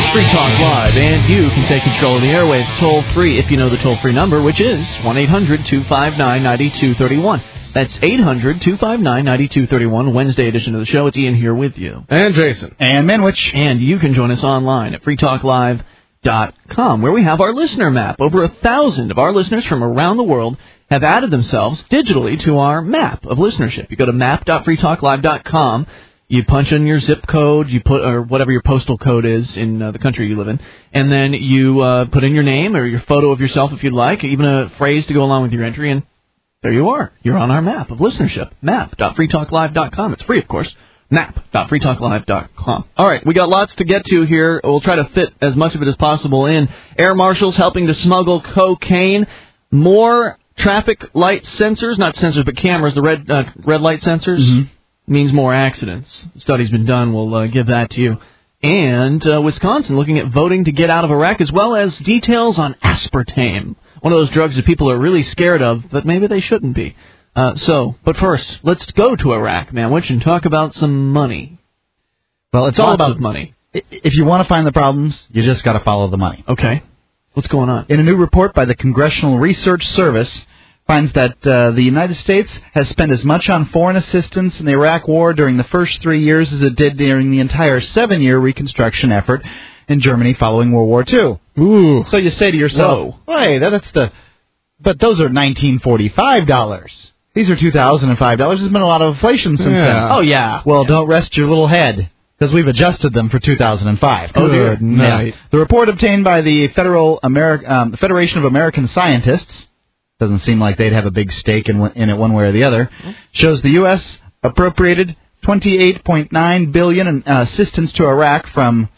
Free Talk Live, and you can take control of the airwaves toll-free if you know the toll-free number, which is 1-800-259-9231. That's 800-259-9231, Wednesday edition of the show. It's Ian here with you. And Jason. And Minwich. And you can join us online at freetalklive.com, where we have our listener map. Over 1,000 of our listeners from around the world have added themselves digitally to our map of listenership. You go to map.freetalklive.com. You punch in your zip code, you put or whatever your postal code is in the country you live in, and then you put in your name or your photo of yourself if you'd like, even a phrase to go along with your entry, and there you are. You're on our map of listenership, map.freetalklive.com. It's free, of course, map.freetalklive.com. All right, we got lots to get to here. We'll try to fit as much of it as possible in. Air marshals helping to smuggle cocaine, more traffic light sensors, not sensors but cameras, the red light sensors. Mm-hmm. Means more accidents. The study's been done. We'll give that to you. And Wisconsin looking at voting to get out of Iraq, as well as details on aspartame, one of those drugs that people are really scared of, but maybe they shouldn't be. But first, let's go to Iraq, Manwich, and talk about some money. Well, it's all about money. If you want to find the problems, you just got to follow the money. Okay. What's going on? In a new report by the Congressional Research Service, finds that the United States has spent as much on foreign assistance in the Iraq War during the first 3 years as it did during the entire 7-year reconstruction effort in Germany following World War II. Ooh. So you say to yourself, hey, but those are $1945. These are $2005. There's been a lot of inflation since then. Oh, yeah. Well, don't rest your little head, because we've adjusted them for 2005. Oh, dear. Yeah. The report obtained by the Federation of American Scientists, doesn't seem like they'd have a big stake in it one way or the other, shows the U.S. appropriated $28.9 billion in assistance to Iraq from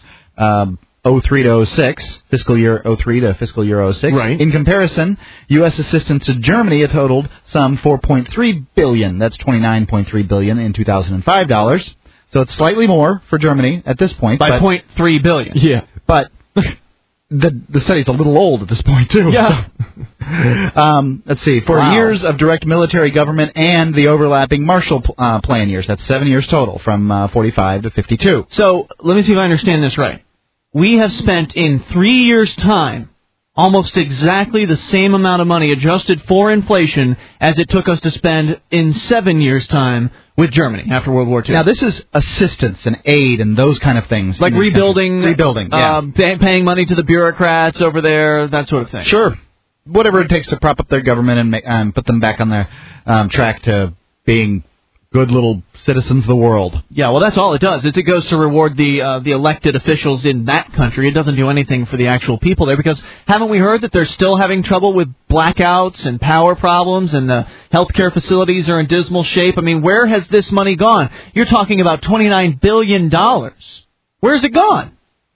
03 to 06, fiscal year 03 to fiscal year 06. Right. In comparison, U.S. assistance to Germany totaled some $4.3 billion. That's $29.3 billion in 2005 dollars. So it's slightly more for Germany at this point. By $0.3 billion. Yeah, but the study's a little old at this point, too. Yeah. So, let's see. For years of direct military government and the overlapping Marshall Plan years, that's 7 years total, from 45 to 52. So, let me see if I understand this right. We have spent in 3 years' time almost exactly the same amount of money adjusted for inflation as it took us to spend in 7 years' time with Germany after World War II. Now, this is assistance and aid and those kind of things. Like rebuilding, yeah. Paying money to the bureaucrats over there, that sort of thing. Sure. Whatever it takes to prop up their government and put them back on their track to being good little citizens of the world. Yeah, well, that's all it does. It goes to reward the elected officials in that country. It doesn't do anything for the actual people there, because haven't we heard that they're still having trouble with blackouts and power problems, and the healthcare facilities are in dismal shape? I mean, where has this money gone? You're talking about $29 billion. Where's it gone?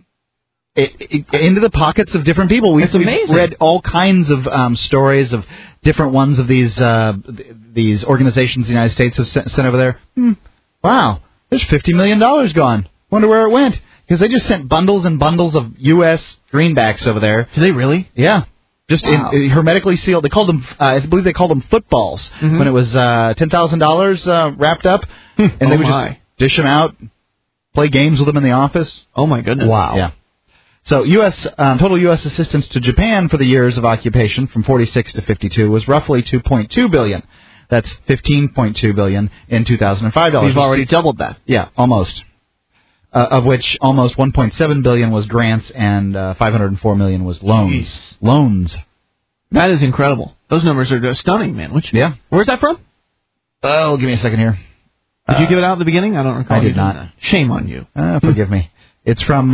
Into the pockets of different people. We've read all kinds of stories of different ones of these organizations the United States has sent over there. Wow, there's $50 million gone. Wonder where it went. Because they just sent bundles and bundles of U.S. greenbacks over there. Do they really? Yeah. Just hermetically sealed. They called them, I believe they called them footballs, when it was $10,000 wrapped up. And they would just dish them out, play games with them in the office. Oh, my goodness. Wow. Yeah. So total U.S. assistance to Japan for the years of occupation from 46 to 52 was roughly $2.2 billion. That's $15.2 billion in 2005 dollars. We've already doubled that. Yeah, almost. Of which almost $1.7 billion was grants and $504 million was loans. Jeez. Loans. That is incredible. Those numbers are stunning, man. Yeah. Where's that from? Oh, give me a second here. Did you give it out at the beginning? I don't recall. I did not. That. Shame on you. Forgive me. It's from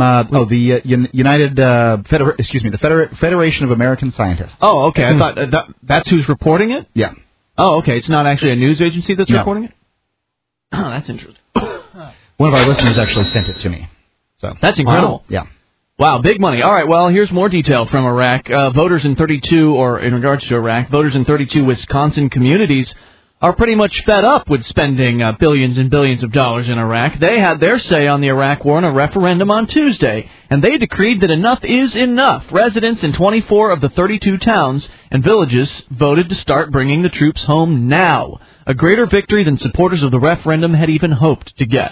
the Federation of American Scientists. Oh, okay. I thought that's who's reporting it? Yeah. Oh, okay. It's not actually a news agency that's reporting it? Oh, that's interesting. One of our listeners actually sent it to me. So that's incredible. Wow. Yeah. Wow, big money. All right, well, here's more detail from Iraq. Voters in 32 Wisconsin communities are pretty much fed up with spending billions and billions of dollars in Iraq. They had their say on the Iraq war in a referendum on Tuesday, and they decreed that enough is enough. Residents in 24 of the 32 towns and villages voted to start bringing the troops home now, a greater victory than supporters of the referendum had even hoped to get.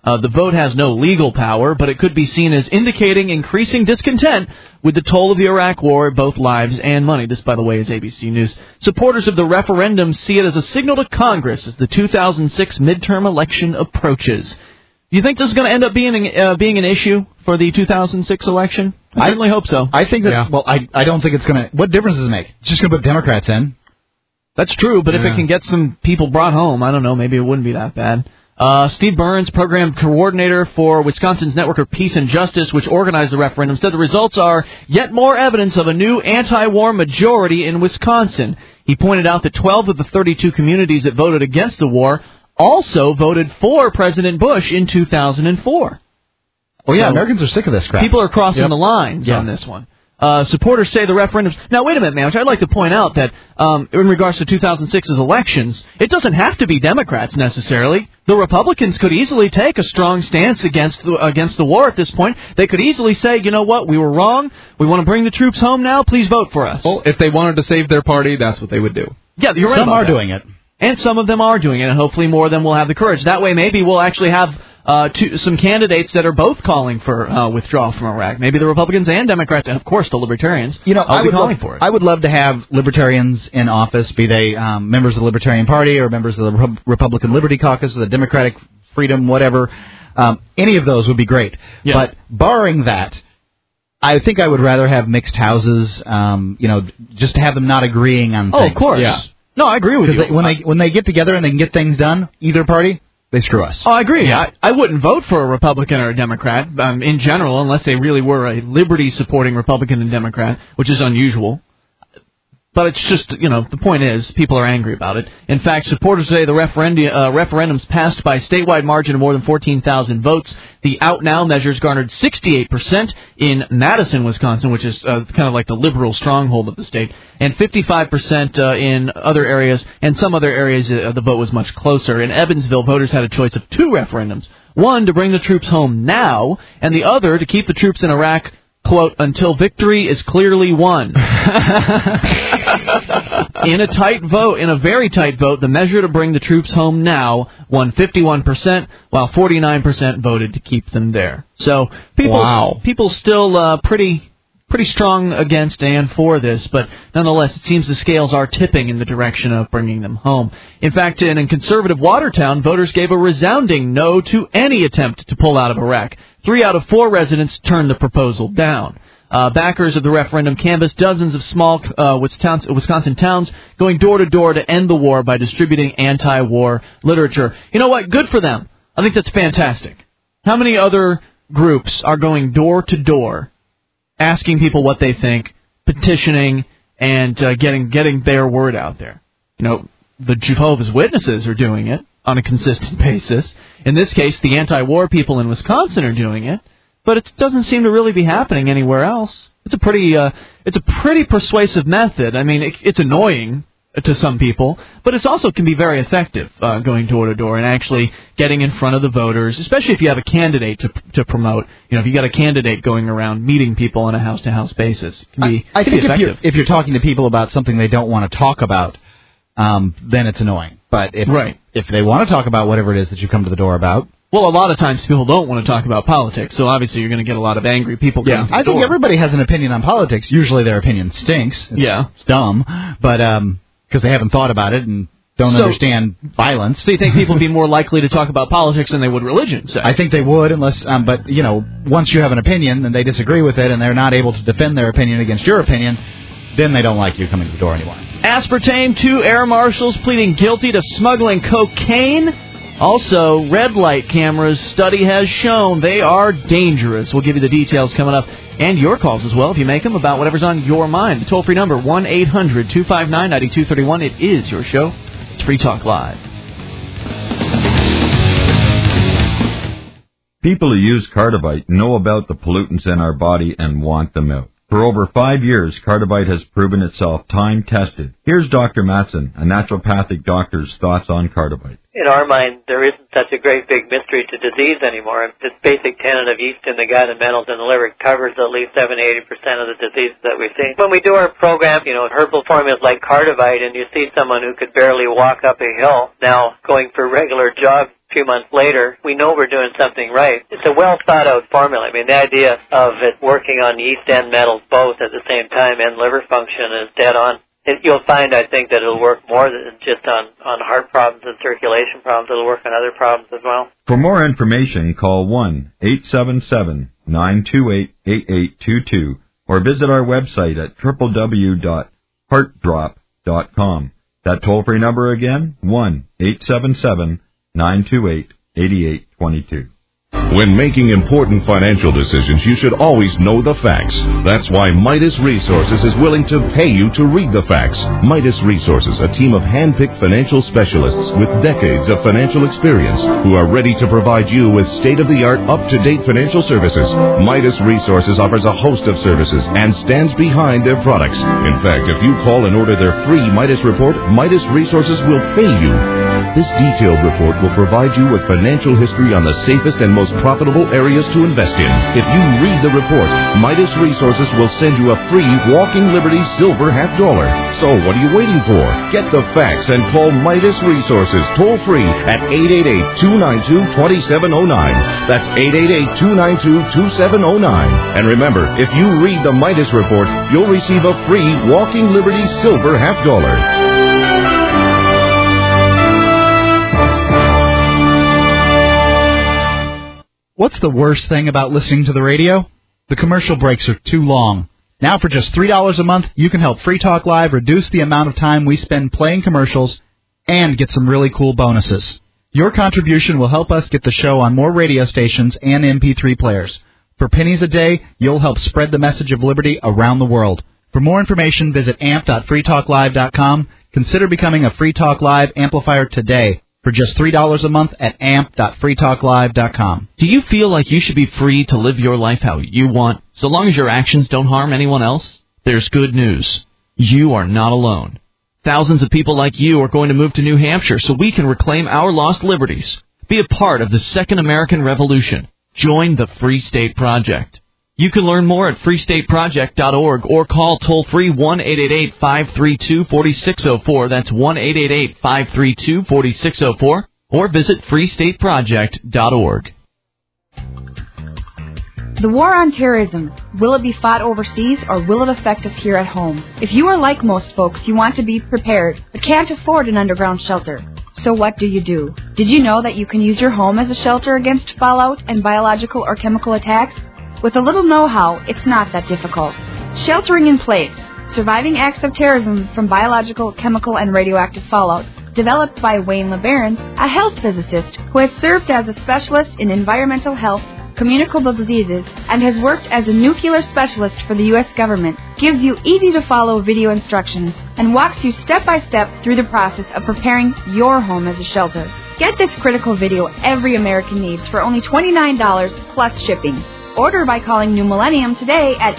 The vote has no legal power, but it could be seen as indicating increasing discontent with the toll of the Iraq War, both lives and money. This, by the way, is ABC News. Supporters of the referendum see it as a signal to Congress as the 2006 midterm election approaches. Do you think this is going to end up being an issue for the 2006 election? I certainly hope so. I think that, yeah. Well, I don't think it's going to... What difference does it make? It's just going to put Democrats in. That's true, but if it can get some people brought home, I don't know, maybe it wouldn't be that bad. Steve Burns, program coordinator for Wisconsin's Network of Peace and Justice, which organized the referendum, said the results are yet more evidence of a new anti-war majority in Wisconsin. He pointed out that 12 of the 32 communities that voted against the war also voted for President Bush in 2004. Oh, yeah, so Americans are sick of this crap. People are crossing the lines on this one. Supporters say the referendums... Now, wait a minute, man. I'd like to point out that in regards to 2006's elections, it doesn't have to be Democrats necessarily. The Republicans could easily take a strong stance against the war at this point. They could easily say, you know what, we were wrong. We want to bring the troops home now. Please vote for us. Well, if they wanted to save their party, that's what they would do. Yeah, you're right. Some are doing it. And some of them are doing it, and hopefully more of them will have the courage. That way, maybe we'll actually have some candidates that are both calling for withdrawal from Iraq. Maybe the Republicans and Democrats, and of course the Libertarians, will be calling for it. I would love to have Libertarians in office, be they members of the Libertarian Party or members of the Republican Liberty Caucus or the Democratic Freedom, whatever. Any of those would be great. Yeah. But barring that, I think I would rather have mixed houses, just to have them not agreeing on things. Oh, of course. Yeah. No, I agree with you. When they get together and they can get things done, either party, they screw us. Oh, I agree. Yeah. I wouldn't vote for a Republican or a Democrat in general unless they really were a liberty-supporting Republican and Democrat, which is unusual. But it's just, the point is, people are angry about it. In fact, supporters say the referendums passed by a statewide margin of more than 14,000 votes. The Out Now measures garnered 68% in Madison, Wisconsin, which is kind of like the liberal stronghold of the state, and 55% in other areas, and some other areas the vote was much closer. In Evansville, voters had a choice of two referendums, one to bring the troops home now, and the other to keep the troops in Iraq, quote, until victory is clearly won. In a very tight vote, the measure to bring the troops home now won 51%, while 49% voted to keep them there. So people still pretty strong against and for this, but nonetheless, it seems the scales are tipping in the direction of bringing them home. In fact, in conservative Watertown, voters gave a resounding no to any attempt to pull out of Iraq. 3 out of 4 residents turned the proposal down. Backers of the referendum canvassed dozens of small Wisconsin towns, going door to door to end the war by distributing anti-war literature. You know what? Good for them. I think that's fantastic. How many other groups are going door to door, asking people what they think, petitioning, and getting their word out there? The Jehovah's Witnesses are doing it on a consistent basis. In this case, the anti-war people in Wisconsin are doing it, but it doesn't seem to really be happening anywhere else. It's a pretty persuasive method. I mean, it's annoying to some people, but it also can be very effective, going door to door and actually getting in front of the voters, especially if you have a candidate to promote. If you got a candidate going around meeting people on a house-to-house basis, it can be I think effective. if you're talking to people about something they don't want to talk about, then it's annoying. But if they want to talk about whatever it is that you come to the door about. Well, a lot of times people don't want to talk about politics, so obviously you're going to get a lot of angry people. Yeah, I think everybody has an opinion on politics. Usually their opinion stinks. It's dumb, but because they haven't thought about it and don't understand violence. So you think people would be more likely to talk about politics than they would religion? Say? I think they would, unless. But once you have an opinion and they disagree with it and they're not able to defend their opinion against your opinion, then they don't like you coming to the door anymore. Aspartame, 2 air marshals pleading guilty to smuggling cocaine. Also, red light cameras, study has shown they are dangerous. We'll give you the details coming up, and your calls as well, if you make them, about whatever's on your mind. The toll-free number, 1-800-259-9231. It is your show. It's Free Talk Live. People who use Cardivite know about the pollutants in our body and want them out. For over 5 years, Cardivite has proven itself time-tested. Here's Dr. Matson, a naturopathic doctor's thoughts on Cardivite. In our mind, there isn't such a great big mystery to disease anymore. This basic tenet of yeast in the gut and metals in the liver covers at least 70-80% of the diseases that we see. When we do our program, herbal formulas like Cardivite, and you see someone who could barely walk up a hill now going for regular jogs a few months later, we know we're doing something right. It's a well-thought-out formula. I mean, the idea of it working on the East End metals both at the same time and liver function is dead on. You'll find, I think, that it'll work more than just on heart problems and circulation problems. It'll work on other problems as well. For more information, call 1-877-928-8822 or visit our website at www.heartdrop.com. That toll-free number again, 1-877-928-8822. When making important financial decisions, you should always know the facts. That's why Midas Resources is willing to pay you to read the facts. Midas Resources, a team of hand-picked financial specialists with decades of financial experience who are ready to provide you with state-of-the-art, up-to-date financial services. Midas Resources offers a host of services and stands behind their products. In fact, if you call and order their free Midas report, Midas Resources will pay you. This detailed report will provide you with financial history on the safest and most profitable areas to invest in. If you read the report, Midas Resources will send you a free Walking Liberty silver $50. So what are you waiting for? Get the facts and call Midas Resources toll free at 888-292-2709. That's 888-292-2709. And remember, if you read the Midas report, you'll receive a free Walking Liberty silver $50. What's the worst thing about listening to the radio? The commercial breaks are too long. Now for just $3 a month, you can help Free Talk Live reduce the amount of time we spend playing commercials and get some really cool bonuses. Your contribution will help us get the show on more radio stations and MP3 players. For pennies a day, you'll help spread the message of liberty around the world. For more information, visit amp.freetalklive.com. Consider becoming a Free Talk Live amplifier today for just $3 a month at amp.freetalklive.com. Do you feel like you should be free to live your life how you want, so long as your actions don't harm anyone else? There's good news. You are not alone. Thousands of people like you are going to move to New Hampshire so we can reclaim our lost liberties. Be a part of the Second American Revolution. Join the Free State Project. You can learn more at freestateproject.org or call toll-free 1-888-532-4604. That's 1-888-532-4604. Or visit freestateproject.org. The war on terrorism, will it be fought overseas or will it affect us here at home? If you are like most folks, you want to be prepared but can't afford an underground shelter. So what do? Did you know that you can use your home as a shelter against fallout and biological or chemical attacks? With a little know-how, it's not that difficult. Sheltering in Place, Surviving Acts of Terrorism from Biological, Chemical, and Radioactive Fallout, developed by Wayne LeBaron, a health physicist who has served as a specialist in environmental health, communicable diseases, and has worked as a nuclear specialist for the U.S. government, gives you easy-to-follow video instructions and walks you step-by-step through the process of preparing your home as a shelter. Get this critical video every American needs for only $29 plus shipping. Order by calling New Millennium today at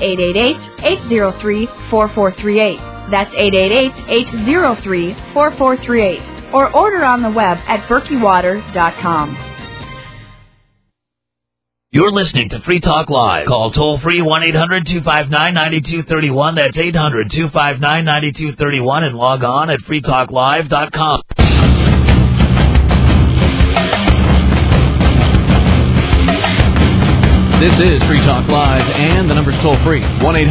888-803-4438. That's 888-803-4438. Or order on the web at berkeywater.com. You're listening to Free Talk Live. Call toll-free 1-800-259-9231. That's 800-259-9231 and log on at freetalklive.com. This is Free Talk Live, and the number's toll-free,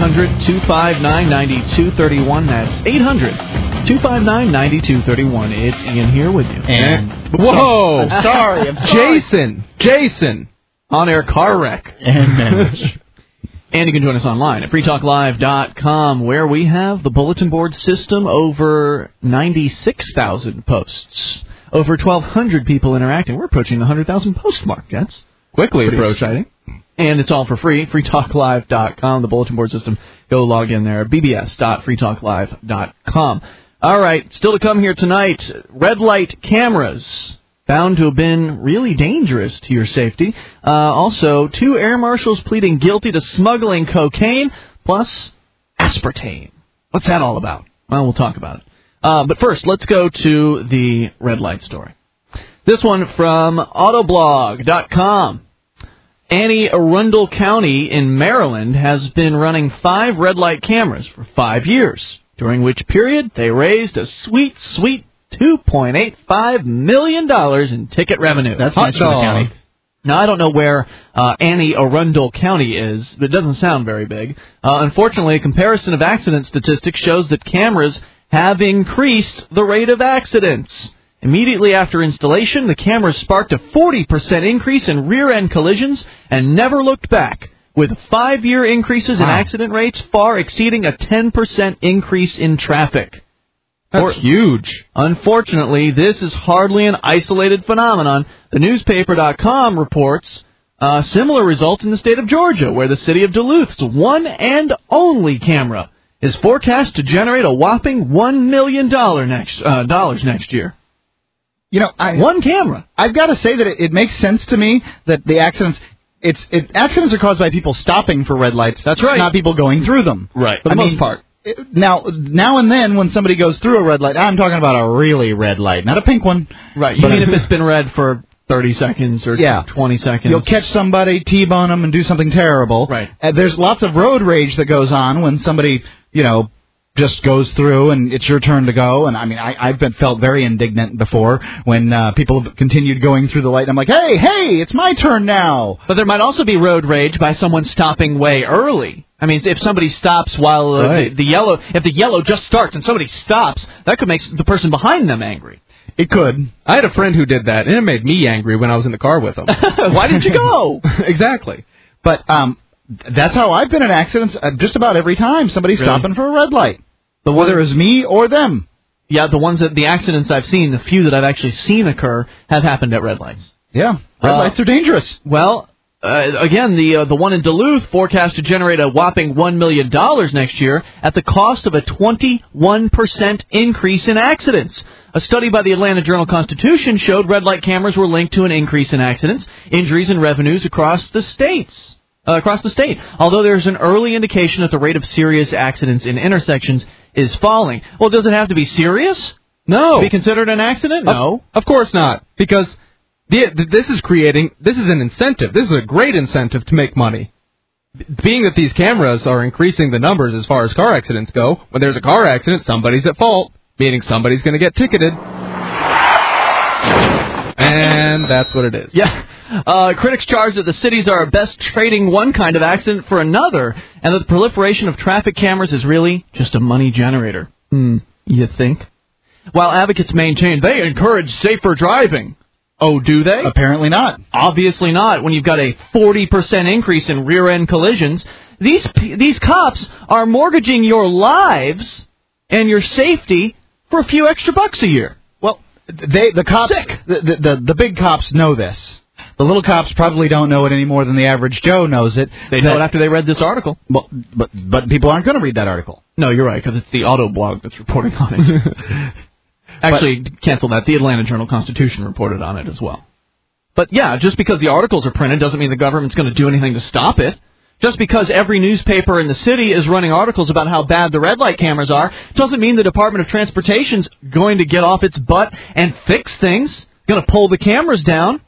1-800-259-9231. That's 800-259-9231. It's Ian here with you. And whoa! I'm sorry. Jason! On-air car wreck. And you can join us online at freetalklive.com, where we have the bulletin board system, over 96,000 posts, over 1,200 people interacting. We're approaching the 100,000 post mark. That's quickly approaching. And it's all for free, freetalklive.com, the bulletin board system. Go log in there, bbs.freetalklive.com. All right, still to come here tonight, red light cameras found to have been really dangerous to your safety. Also, 2 air marshals pleading guilty to smuggling cocaine, plus aspartame. What's that all about? Well, we'll talk about it. But first, let's go to the red light story. This one from Autoblog.com. Anne Arundel County in Maryland has been running 5 red light cameras for 5 years, during which period they raised a sweet $2.85 million in ticket revenue. That's nice for the county. Now, I don't know where Anne Arundel County is, but it doesn't sound very big. Unfortunately, a comparison of accident statistics shows that cameras have increased the rate of accidents. Immediately after installation, the cameras sparked a 40% increase in rear-end collisions and never looked back, with 5-year increases in accident rates far exceeding a 10% increase in traffic. That's huge. Unfortunately, this is hardly an isolated phenomenon. The newspaper.com reports a similar result in the state of Georgia, where the city of Duluth's one and only camera is forecast to generate a whopping $1 million next year. You know, one camera. I've got to say that it makes sense to me that the accidents... accidents are caused by people stopping for red lights. That's right. Not people going through them. Right, for the most part. Now and then, when somebody goes through a red light, I'm talking about a really red light, not a pink one. Right. You mean if it's been red for 30 seconds or 20 seconds? You'll catch somebody, T-bone them, and do something terrible. Right. There's lots of road rage that goes on when somebody, just goes through and it's your turn to go. And I mean, I've felt very indignant before when people have continued going through the light. And I'm like, hey, it's my turn now. But there might also be road rage by someone stopping way early. I mean, if somebody stops while if the yellow just starts and somebody stops, that could make the person behind them angry. It could. I had a friend who did that, and it made me angry when I was in the car with him. Why didn't you go? Exactly. But that's how I've been in accidents just about every time. Somebody's stopping for a red light. Whether it's me or them. Yeah, the accidents I've seen, the few that I've actually seen occur, have happened at red lights. Yeah, red lights are dangerous. Well, again, the one in Duluth forecast to generate a whopping $1 million next year at the cost of a 21% increase in accidents. A study by the Atlanta Journal-Constitution showed red light cameras were linked to an increase in accidents, injuries, and revenues across the state. Although there's an early indication that the rate of serious accidents in intersections is falling. Well, does it have to be serious? No. To be considered an accident? No. Of course not, because this is an incentive. This is a great incentive to make money. Being that these cameras are increasing the numbers as far as car accidents go, when there's a car accident, somebody's at fault, meaning somebody's going to get ticketed. And that's what it is. Yeah. Critics charge that the cities are best trading one kind of accident for another, and that the proliferation of traffic cameras is really just a money generator. You think? While advocates maintain they encourage safer driving. Oh, do they? Apparently not. Obviously not. When you've got a 40% increase in rear-end collisions, these cops are mortgaging your lives and your safety for a few extra bucks a year. Well, the cops, the big cops know this. The little cops probably don't know it any more than the average Joe knows it. They know it after they read this article. Well, but people aren't going to read that article. No, you're right, because it's the Auto Blog that's reporting on it. Actually, cancel that. The Atlanta Journal-Constitution reported on it as well. But yeah, just because the articles are printed doesn't mean the government's going to do anything to stop it. Just because every newspaper in the city is running articles about how bad the red light cameras are doesn't mean the Department of Transportation's going to get off its butt and fix things, going to pull the cameras down.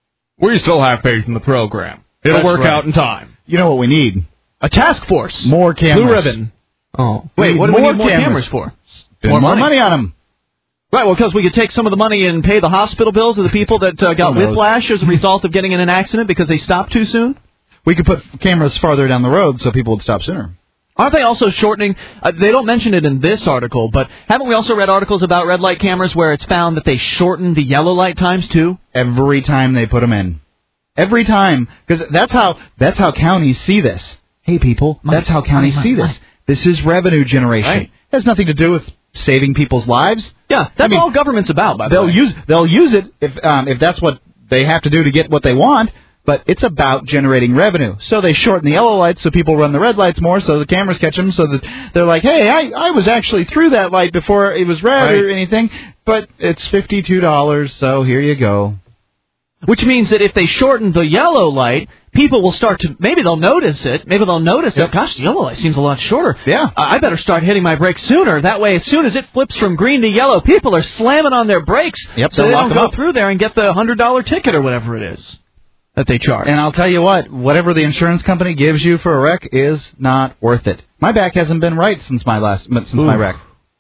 We still have faith in the program. It'll work out in time. You know what we need? A task force. More cameras. Blue ribbon. Oh. Wait, what do we need more cameras for? More money on them. Right, well, because we could take some of the money and pay the hospital bills of the people that got whiplash as a result of getting in an accident because they stopped too soon. We could put cameras farther down the road so people would stop sooner. Aren't they also shortening? They don't mention it in this article, but haven't we also read articles about red light cameras where it's found that they shorten the yellow light times too? Every time they put them in. Every time. Because that's how counties see this. Hey, people, that's how counties see this. This is revenue generation. Right. It has nothing to do with saving people's lives. Yeah, that's all government's about, by the way. They'll use it if that's what they have to do to get what they want. But it's about generating revenue. So they shorten the yellow lights so people run the red lights more so the cameras catch them so that they're like, hey, I was actually through that light before it was red or anything, but it's $52, so here you go. Which means that if they shorten the yellow light, people will start to, maybe they'll notice it. Maybe they'll notice that, gosh, the yellow light seems a lot shorter. Yeah. I better start hitting my brakes sooner. That way, as soon as it flips from green to yellow, people are slamming on their brakes so they don't go through there and get the $100 ticket or whatever it is that they charge. And I'll tell you what, whatever the insurance company gives you for a wreck is not worth it. My back hasn't been right since my wreck.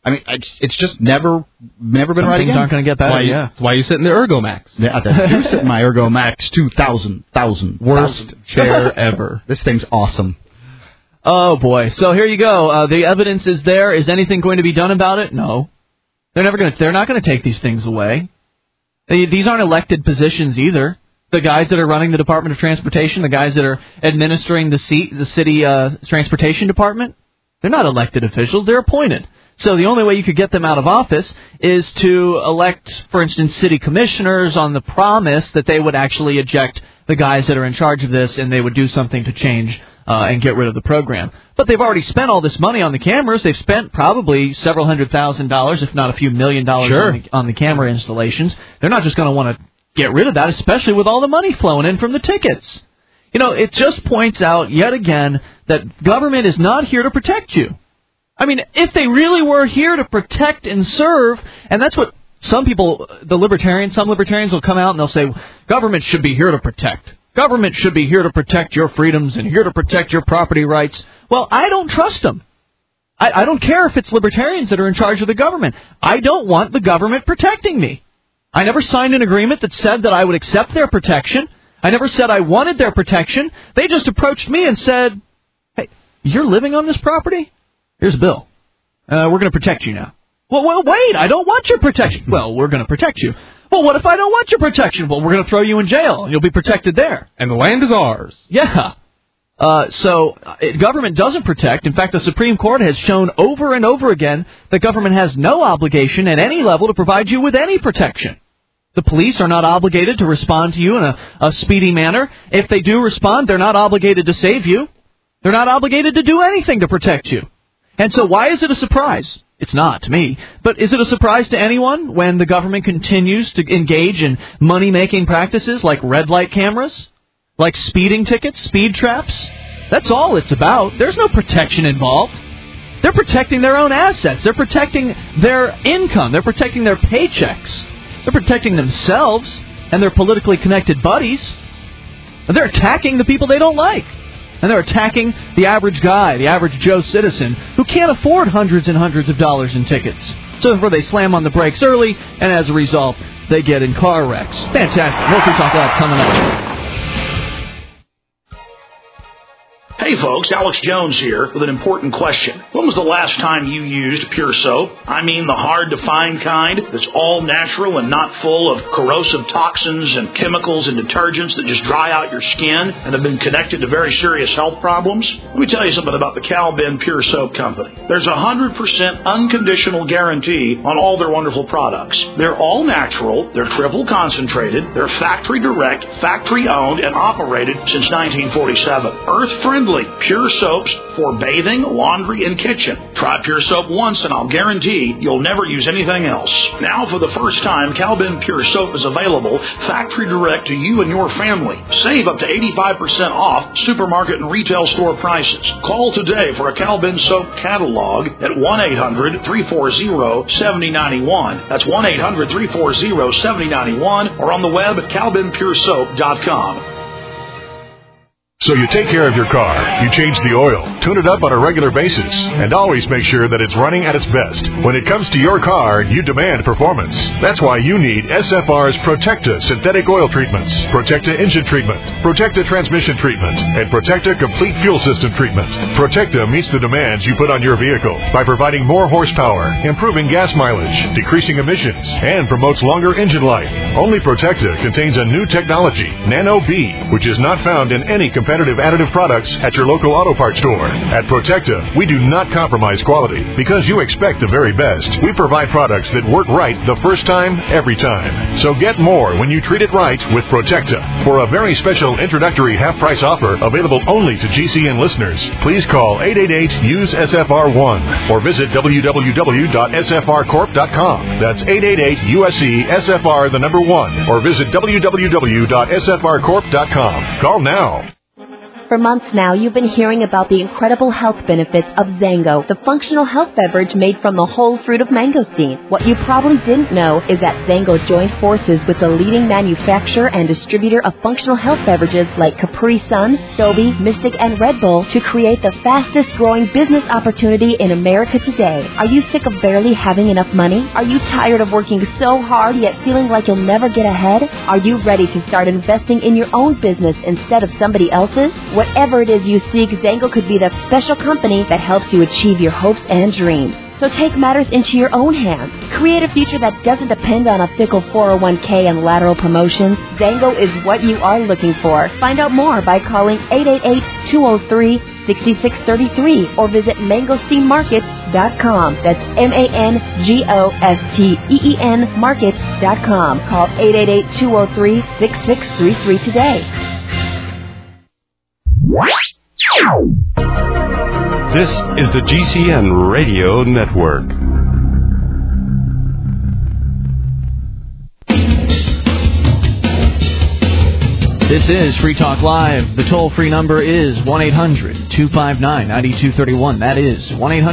I mean, it's just never been Some right things again. aren't going to get better, That's why you sit in the Ergomax. Yeah, I do sit in my Ergomax 2000. Worst chair ever. This thing's awesome. Oh, boy. So here you go. The evidence is there. Is anything going to be done about it? No. They're not going to take these things away. These aren't elected positions either. The guys that are running the Department of Transportation, the guys that are administering the city transportation department, they're not elected officials. They're appointed. So the only way you could get them out of office is to elect, for instance, city commissioners on the promise that they would actually eject the guys that are in charge of this and they would do something to change and get rid of the program. But they've already spent all this money on the cameras. They've spent probably several $100,000, if not a few $1 million on the camera installations. They're not just going to want to get rid of that, especially with all the money flowing in from the tickets. You know, it just points out yet again that government is not here to protect you. I mean, if they really were here to protect and serve, and that's what some libertarians will come out and they'll say, government should be here to protect. Government should be here to protect your freedoms and here to protect your property rights. Well, I don't trust them. I don't care if it's libertarians that are in charge of the government. I don't want the government protecting me. I never signed an agreement that said that I would accept their protection. I never said I wanted their protection. They just approached me and said, hey, you're living on this property? Here's a bill. We're going to protect you now. Well, wait, I don't want your protection. Well, we're going to protect you. Well, what if I don't want your protection? Well, we're going to throw you in jail. You'll be protected there. And the land is ours. Yeah. So government doesn't protect. In fact, the Supreme Court has shown over and over again that government has no obligation at any level to provide you with any protection. The police are not obligated to respond to you in a speedy manner. If they do respond, they're not obligated to save you. They're not obligated to do anything to protect you. And so why is it a surprise? It's not to me. But is it a surprise to anyone when the government continues to engage in money-making practices like red light cameras, like speeding tickets, speed traps? That's all it's about. There's no protection involved. They're protecting their own assets. They're protecting their income. They're protecting their paychecks. They're protecting themselves and their politically connected buddies. And they're attacking the people they don't like. And they're attacking the average guy, the average Joe citizen, who can't afford hundreds and hundreds of dollars in tickets. So therefore they slam on the brakes early, and as a result, they get in car wrecks. Fantastic. More Free Talk Live coming up. Hey folks, Alex Jones here with an important question. When was the last time you used Pure Soap? I mean the hard-to-find kind that's all natural and not full of corrosive toxins and chemicals and detergents that just dry out your skin and have been connected to very serious health problems? Let me tell you something about the Cal Ben Pure Soap Company. There's a 100% unconditional guarantee on all their wonderful products. They're all natural, they're triple concentrated, they're factory direct, factory owned, and operated since 1947. Earth-friendly pure soaps for bathing, laundry, and kitchen. Try Pure Soap once and I'll guarantee you'll never use anything else. Now, for the first time, Cal Ben Pure Soap is available factory direct to you and your family. Save up to 85% off supermarket and retail store prices. Call today for a Cal Ben Soap catalog at 1-800-340-7091. That's 1-800-340-7091 or on the web at calbenpuresoap.com. So you take care of your car, you change the oil, tune it up on a regular basis, and always make sure that it's running at its best. When it comes to your car, you demand performance. That's why you need SFR's Protecta synthetic oil treatments, Protecta engine treatment, Protecta transmission treatment, and Protecta complete fuel system treatment. Protecta meets the demands you put on your vehicle by providing more horsepower, improving gas mileage, decreasing emissions, and promotes longer engine life. Only Protecta contains a new technology, Nano B, which is not found in any competitive additive products at your local auto parts store. At Protecta, we do not compromise quality because you expect the very best. We provide products that work right the first time, every time. So get more when you treat it right with Protecta. For a very special introductory half-price offer available only to GCN listeners, please call 888-USE-SFR1 or visit www.sfrcorp.com. That's 888-USE-SFR1 or visit www.sfrcorp.com. Call now. For months now, you've been hearing about the incredible health benefits of Zango, the functional health beverage made from the whole fruit of mangosteen. What you probably didn't know is that Zango joined forces with the leading manufacturer and distributor of functional health beverages like Capri Sun, Sobe, Mystic, and Red Bull to create the fastest growing business opportunity in America today. Are you sick of barely having enough money? Are you tired of working so hard yet feeling like you'll never get ahead? Are you ready to start investing in your own business instead of somebody else's? Whatever it is you seek, Zango could be the special company that helps you achieve your hopes and dreams. So take matters into your own hands. Create a future that doesn't depend on a fickle 401k and lateral promotions. Zango is what you are looking for. Find out more by calling 888-203-6633 or visit mangosteenmarket.com. That's MANGOSTEEN market.com. Call 888-203-6633 today. This is the GCN Radio Network. This is Free Talk Live. The toll-free number is 1-800-259-9231. That is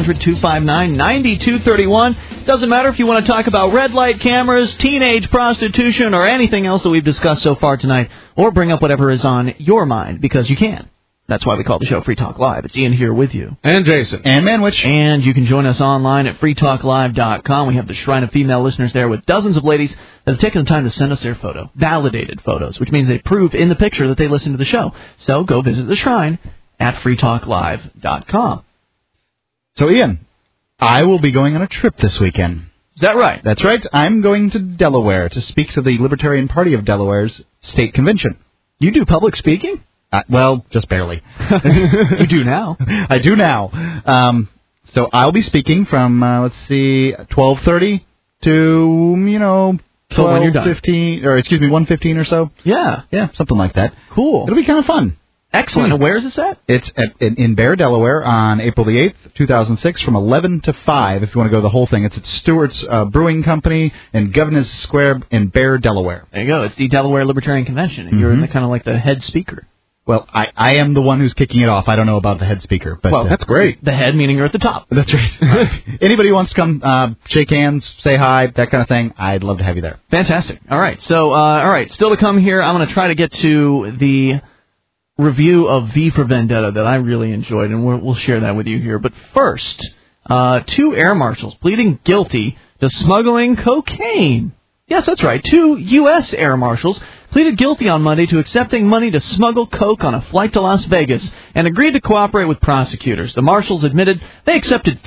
1-800-259-9231. Doesn't matter if you want to talk about red light cameras, teenage prostitution, or anything else that we've discussed so far tonight, or bring up whatever is on your mind, because you can. That's why we call the show Free Talk Live. It's Ian here with you. And Jason. And Manwich. And you can join us online at freetalklive.com. We have the Shrine of Female Listeners there with dozens of ladies that have taken the time to send us their photo. Validated photos, which means they prove in the picture that they listen to the show. So go visit the Shrine at freetalklive.com. So, Ian, I will be going on a trip this weekend. Is that right? That's right. I'm going to Delaware to speak to the Libertarian Party of Delaware's state convention. You do public speaking? Well, just barely. You do now. I do now. So I'll be speaking from, 12:30 to, so when you're done. 1:15 or so. Yeah. Yeah, something like that. Cool. It'll be kind of fun. Excellent. And where is this at? It's in Bear, Delaware on April the 8th, 2006 from 11 to 5 if you want to go the whole thing. It's at Stewart's Brewing Company in Governors Square in Bear, Delaware. There you go. It's the Delaware Libertarian Convention, and you're kind of like the head speaker. Well, I am the one who's kicking it off. I don't know about the head speaker. But, well, that's great. The head meaning you're at the top. That's right. Anybody who wants to come shake hands, say hi, that kind of thing, I'd love to have you there. Fantastic. All right. So, still to come here, I'm going to try to get to the review of V for Vendetta that I really enjoyed, and we'll share that with you here. But first, 2 air marshals pleading guilty to smuggling cocaine. Yes, that's right. 2 U.S. air marshals pleaded guilty on Monday to accepting money to smuggle coke on a flight to Las Vegas and agreed to cooperate with prosecutors. The marshals admitted they accepted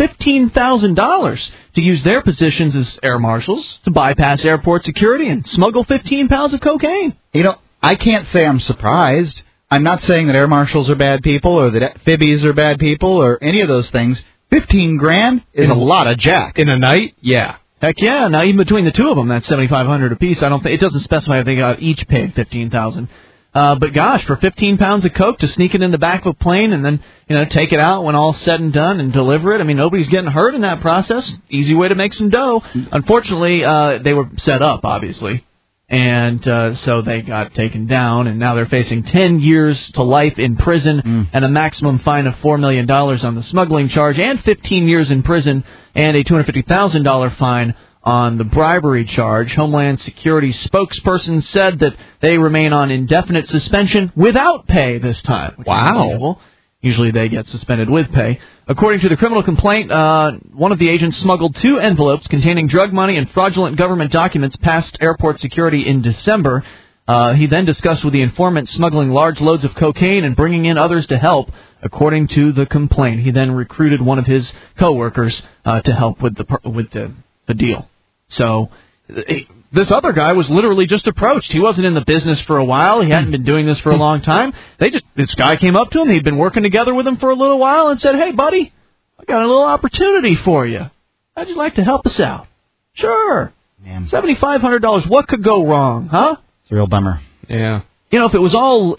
$15,000 to use their positions as air marshals to bypass airport security and smuggle 15 pounds of cocaine. I can't say I'm surprised. I'm not saying that air marshals are bad people or that amphibies are bad people or any of those things. $15,000 is a lot of jack. In a night? Yeah. Heck yeah! Now even between the two of them, that's $7,500 apiece. I don't think it doesn't specify if they got each paid $15,000. But gosh, for 15 pounds of coke to sneak it in the back of a plane and then take it out when all's said and done and deliver it. I mean, nobody's getting hurt in that process. Easy way to make some dough. Unfortunately, they were set up, obviously, and so they got taken down, and now they're facing 10 years to life in prison and a maximum fine of $4 million on the smuggling charge, and 15 years in prison and a $250,000 fine on the bribery charge. Homeland Security spokesperson said that they remain on indefinite suspension without pay this time. Wow. Usually they get suspended with pay. According to the criminal complaint, one of the agents smuggled 2 envelopes containing drug money and fraudulent government documents past airport security in December. He then discussed with the informant smuggling large loads of cocaine and bringing in others to help. According to the complaint, he then recruited one of his co-workers to help with the deal. So this other guy was literally just approached. He wasn't in the business for a while. He hadn't been doing this for a long time. This guy came up to him. He'd been working together with him for a little while and said, "Hey, buddy, I got a little opportunity for you. How'd you like to help us out?" Sure. Man. $7,500. What could go wrong, huh? It's a real bummer. Yeah. If it was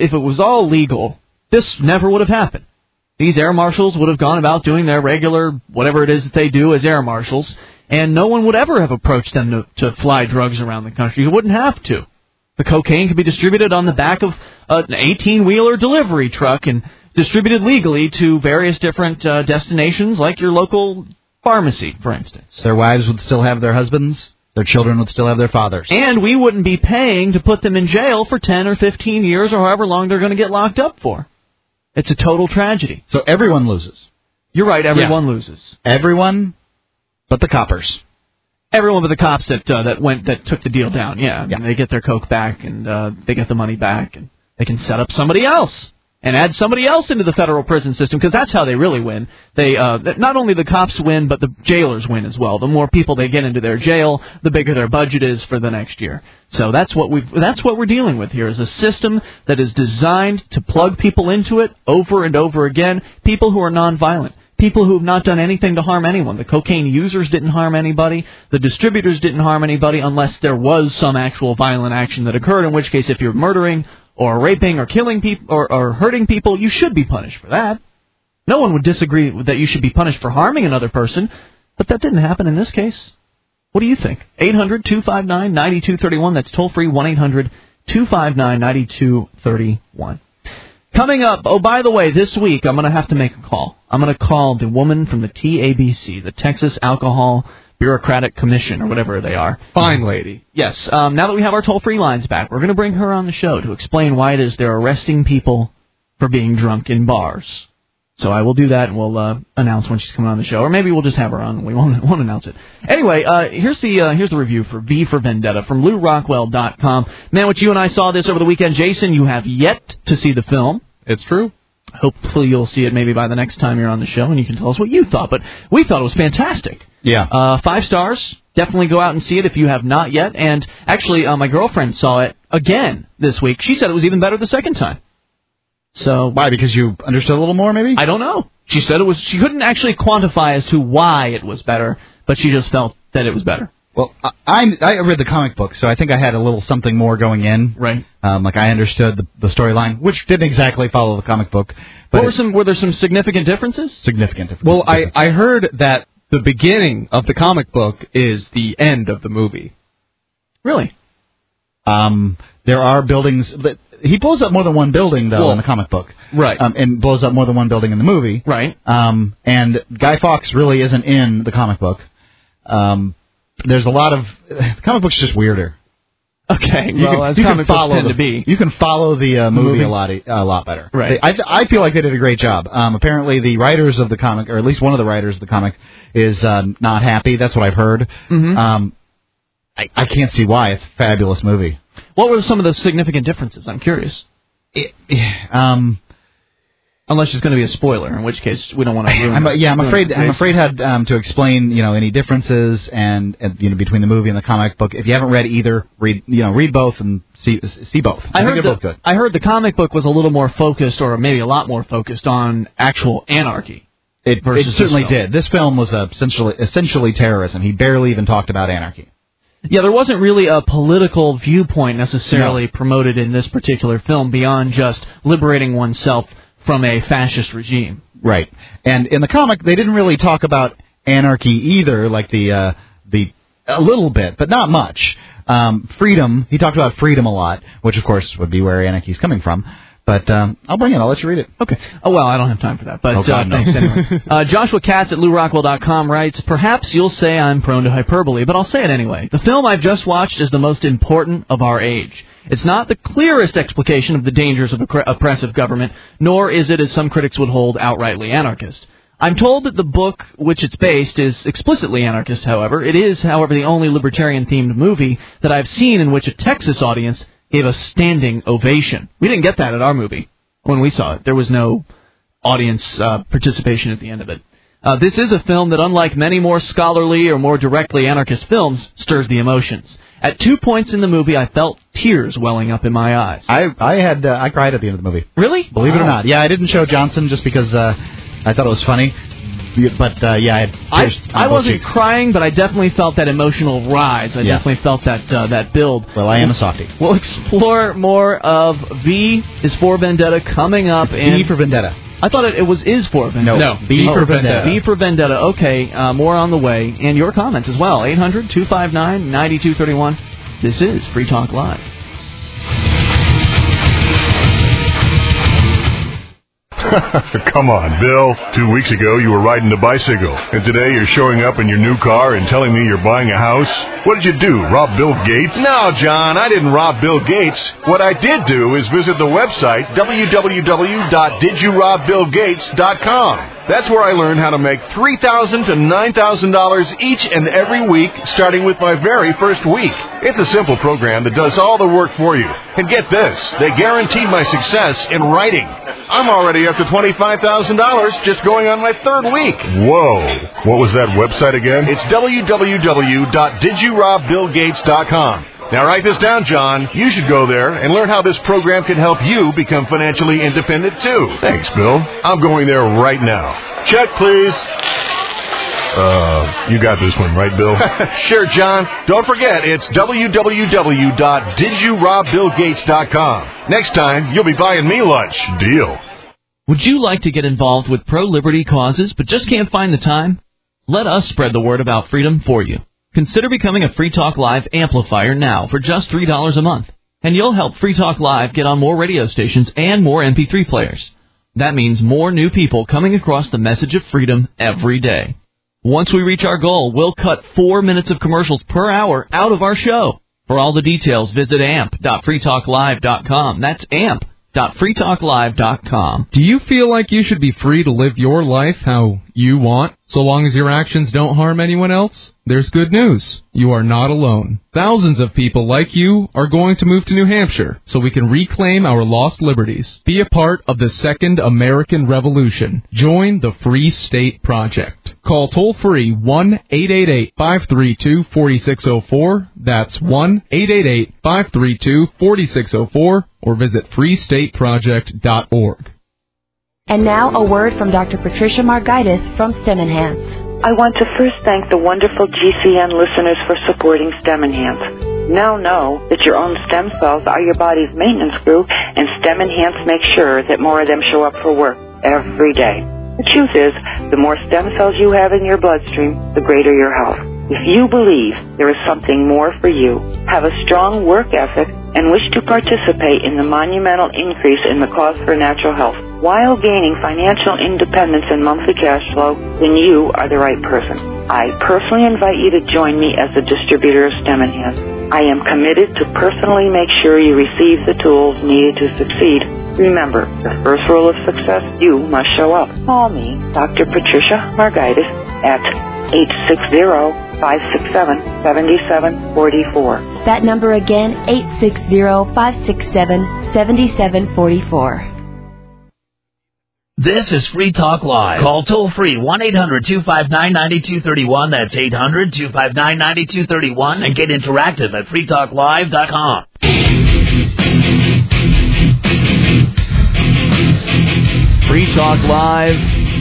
all legal, this never would have happened. These air marshals would have gone about doing their regular whatever it is that they do as air marshals, and no one would ever have approached them to fly drugs around the country. You wouldn't have to. The cocaine could be distributed on the back of an 18-wheeler delivery truck, and distributed legally to various different destinations, like your local pharmacy, for instance. Their wives would still have their husbands. Their children would still have their fathers. And we wouldn't be paying to put them in jail for 10 or 15 years or however long they're going to get locked up for. It's a total tragedy. So everyone loses. You're right, everyone loses. Everyone but the coppers. Everyone but the cops that took the deal down, yeah. And they get their coke back, and they get the money back, and they can set up somebody else and add somebody else into the federal prison system, because that's how they really win. They not only the cops win, but the jailers win as well. The more people they get into their jail, the bigger their budget is for the next year. So that's what we're dealing with here, is a system that is designed to plug people into it over and over again, people who are nonviolent. People who have not done anything to harm anyone. The cocaine users didn't harm anybody. The distributors didn't harm anybody unless there was some actual violent action that occurred, in which case if you're murdering or raping or killing people or hurting people, you should be punished for that. No one would disagree that you should be punished for harming another person, but that didn't happen in this case. What do you think? 800-259-9231. That's toll-free, 1-800-259-9231. Coming up, oh, by the way, this week I'm going to have to make a call. I'm going to call the woman from the TABC, the Texas Alcohol Bureaucratic Commission, or whatever they are. Fine lady. Yes. Now that we have our toll-free lines back, we're going to bring her on the show to explain why it is they're arresting people for being drunk in bars. So I will do that, and we'll announce when she's coming on the show, or maybe we'll just have her on and we won't announce it. Anyway, here's the review for V for Vendetta from LouRockwell.com. Man, what you and I saw this over the weekend. Jason, you have yet to see the film. It's true. Hopefully you'll see it maybe by the next time you're on the show, and you can tell us what you thought. But we thought it was fantastic. Yeah. 5 stars. Definitely go out and see it if you have not yet. And actually, my girlfriend saw it again this week. She said it was even better the second time. So why? Because you understood a little more, maybe? I don't know. She said it was. She couldn't actually quantify as to why it was better, but she just felt that it was better. Well, I read the comic book, so I think I had a little something more going in. Right. Like I understood the storyline, which didn't exactly follow the comic book. But were there some significant differences? Significant differences. Well, I heard that the beginning of the comic book is the end of the movie. Really? There are buildings. He blows up more than one building, though, in the comic book. Right. And blows up more than one building in the movie. Right. And Guy Fawkes really isn't in the comic book. There's a lot of... The comic book's just weirder. Okay, as comic books tend to be. You can follow the movie a lot better. Right. I feel like they did a great job. Apparently, the writers of the comic, or at least one of the writers of the comic, is not happy. That's what I've heard. Mm-hmm. I can't see why. It's a fabulous movie. What were some of the significant differences? I'm curious. Unless it's going to be a spoiler, in which case we don't want to ruin it. I'm afraid had to explain any differences and between the movie and the comic book. If you haven't read either, read both and see both. I think they're both good. I heard the comic book was a little more focused, or maybe a lot more focused on actual anarchy. It certainly did. This film was essentially terrorism. He barely even talked about anarchy. Yeah, there wasn't really a political viewpoint necessarily promoted in this particular film beyond just liberating oneself from a fascist regime. Right. And in the comic, they didn't really talk about anarchy either, like a little bit, but not much. Freedom, he talked about freedom a lot, which of course would be where anarchy's coming from. But I'll bring it. I'll let you read it. Okay. Oh, well, I don't have time for that. But God, no. Thanks anyway. Joshua Katz at LouRockwell.com writes, perhaps you'll say I'm prone to hyperbole, but I'll say it anyway. The film I've just watched is the most important of our age. It's not the clearest explication of the dangers of oppressive government, nor is it, as some critics would hold, outrightly anarchist. I'm told that the book which it's based is explicitly anarchist, however. It is, however, the only libertarian-themed movie that I've seen in which a Texas audience gave a standing ovation. We didn't get that at our movie when we saw it. There was no audience participation at the end of it. This is a film that, unlike many more scholarly or more directly anarchist films, stirs the emotions. At 2 points in the movie, I felt tears welling up in my eyes. I cried at the end of the movie. Really? Believe it or not. Yeah, I didn't show Johnson just because I thought it was funny. But I had tears. I wasn't crying, but I definitely felt that emotional rise. I definitely felt that build. Well, I am a softie. We'll explore more of V is for Vendetta coming up. V for Vendetta. I thought it was is for Vendetta. No, V for Vendetta. V for Vendetta. Okay, more on the way. And your comments as well. 800-259-9231. This is Free Talk Live. Come on, Bill. 2 weeks ago, you were riding a bicycle. And today, you're showing up in your new car and telling me you're buying a house? What did you do, rob Bill Gates? No, John, I didn't rob Bill Gates. What I did do is visit the website, www.didyourobBillGates.com. That's where I learned how to make $3,000 to $9,000 each and every week, starting with my very first week. It's a simple program that does all the work for you. And get this, they guaranteed my success in writing. I'm already up to $25,000 just going on my third week. Whoa. What was that website again? It's www.didyourobBillGates.com. Now write this down, John. You should go there and learn how this program can help you become financially independent, too. Thanks, Bill. I'm going there right now. Check, please. You got this one, right, Bill? Sure, John. Don't forget, it's www.didyourobBillGates.com. Next time, you'll be buying me lunch. Deal. Would you like to get involved with pro-liberty causes but just can't find the time? Let us spread the word about freedom for you. Consider becoming a Free Talk Live amplifier now for just $3 a month, and you'll help Free Talk Live get on more radio stations and more MP3 players. That means more new people coming across the message of freedom every day. Once we reach our goal, we'll cut 4 minutes of commercials per hour out of our show. For all the details, visit amp.freetalklive.com. That's amp.freetalklive.com. Do you feel like you should be free to live your life how you want, so long as your actions don't harm anyone else? There's good news. You are not alone. Thousands of people like you are going to move to New Hampshire so we can reclaim our lost liberties. Be a part of the Second American Revolution. Join the Free State Project. Call toll-free 1-888-532-4604. That's 1-888-532-4604. Or visit freestateproject.org. And now a word from Dr. Patricia Margaitis from STEM Enhance. I want to first thank the wonderful GCN listeners for supporting STEM Enhance. Now know that your own stem cells are your body's maintenance crew, and STEM Enhance makes sure that more of them show up for work every day. The truth is, the more stem cells you have in your bloodstream, the greater your health. If you believe there is something more for you, have a strong work ethic, and wish to participate in the monumental increase in the cost for natural health, while gaining financial independence and monthly cash flow, then you are the right person. I personally invite you to join me as the distributor of STEM Enhance. I am committed to personally make sure you receive the tools needed to succeed. Remember, the first rule of success, you must show up. Call me, Dr. Patricia Margaitis, at 860-567-7744. That number again, 860-567-7744. This is Free Talk Live. Call toll-free 1-800-259-9231. That's 800-259-9231. And get interactive at freetalklive.com. Free Talk Live,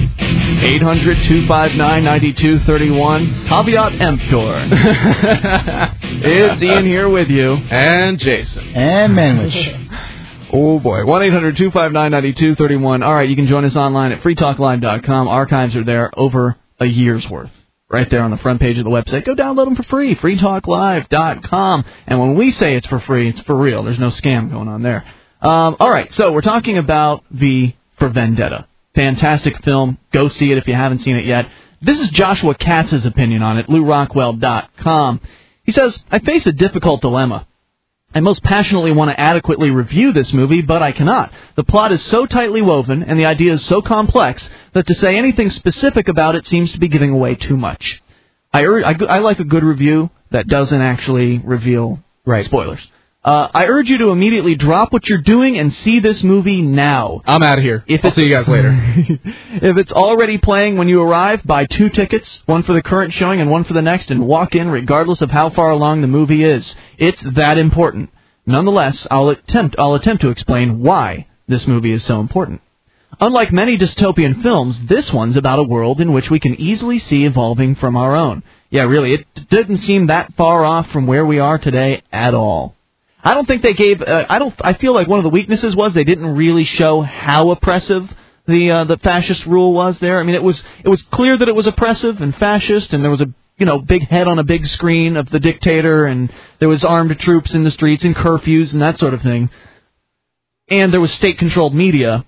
800-259-9231. Caveat emptor. It's Ian here with you. And Jason. And Manwich. Oh, boy. 1-800-259-9231. All right, you can join us online at freetalklive.com. Archives are there over a year's worth. Right there on the front page of the website. Go download them for free, freetalklive.com. And when we say it's for free, it's for real. There's no scam going on there. All right, so we're talking about V for Vendetta. Fantastic film. Go see it if you haven't seen it yet. This is Joshua Katz's opinion on it, LouRockwell.com. He says, I face a difficult dilemma. I most passionately want to adequately review this movie, but I cannot. The plot is so tightly woven, and the idea is so complex, that to say anything specific about it seems to be giving away too much. I like a good review that doesn't actually reveal spoilers. I urge you to immediately drop what you're doing and see this movie now. I'm out of here. I'll see you guys later. If it's already playing when you arrive, buy 2 tickets, one for the current showing and one for the next, and walk in regardless of how far along the movie is. It's that important. Nonetheless, I'll attempt to explain why this movie is so important. Unlike many dystopian films, this one's about a world in which we can easily see evolving from our own. Yeah, really, it didn't seem that far off from where we are today at all. I don't think they gave. I feel like one of the weaknesses was they didn't really show how oppressive the fascist rule was there. I mean, it was clear that it was oppressive and fascist, and there was a big head on a big screen of the dictator, and there was armed troops in the streets and curfews and that sort of thing. And there was state-controlled media,